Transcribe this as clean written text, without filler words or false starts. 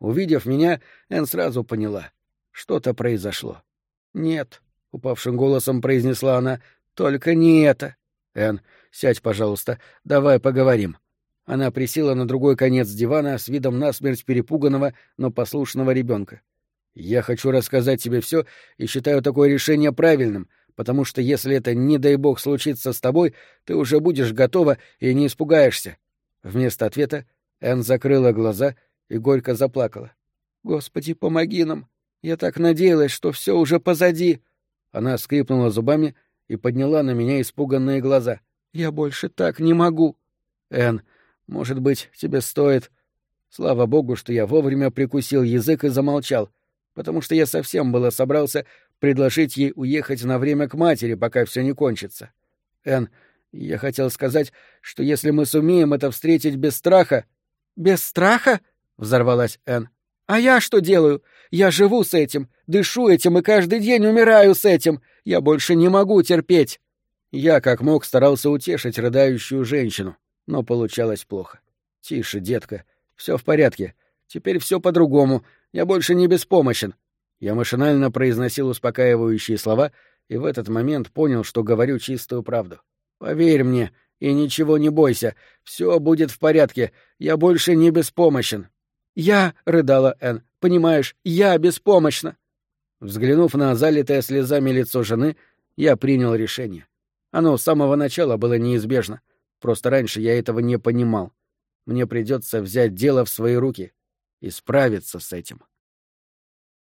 Увидев меня, Энн сразу поняла. Что-то произошло. «Нет», — упавшим голосом произнесла она, — «только не это». «Энн, сядь, пожалуйста, давай поговорим». Она присела на другой конец дивана с видом насмерть перепуганного, но послушного ребенка. «Я хочу рассказать тебе все и считаю такое решение правильным, потому что если это, не дай бог, случится с тобой, ты уже будешь готова и не испугаешься». Вместо ответа Энн закрыла глаза и горько заплакала. «Господи, помоги нам! Я так надеялась, что все уже позади!» Она скрипнула зубами и подняла на меня испуганные глаза. «Я больше так не могу!» «Энн, может быть, тебе стоит...» Слава богу, что я вовремя прикусил язык и замолчал, потому что я совсем было собрался предложить ей уехать на время к матери, пока все не кончится. «Энн, я хотел сказать, что если мы сумеем это встретить без страха...» «Без страха?» — взорвалась Энн. «А я что делаю? Я живу с этим, дышу этим и каждый день умираю с этим. Я больше не могу терпеть». Я, как мог, старался утешить рыдающую женщину, но получалось плохо. «Тише, детка, все в порядке. Теперь все по-другому. Я больше не беспомощен». Я машинально произносил успокаивающие слова и в этот момент понял, что говорю чистую правду. «Поверь мне и ничего не бойся. Все будет в порядке. Я больше не беспомощен». «Я», — рыдала Энн, — «понимаешь, я беспомощна». Взглянув на залитое слезами лицо жены, я принял решение. Оно с самого начала было неизбежно. Просто раньше я этого не понимал. Мне придется взять дело в свои руки и справиться с этим.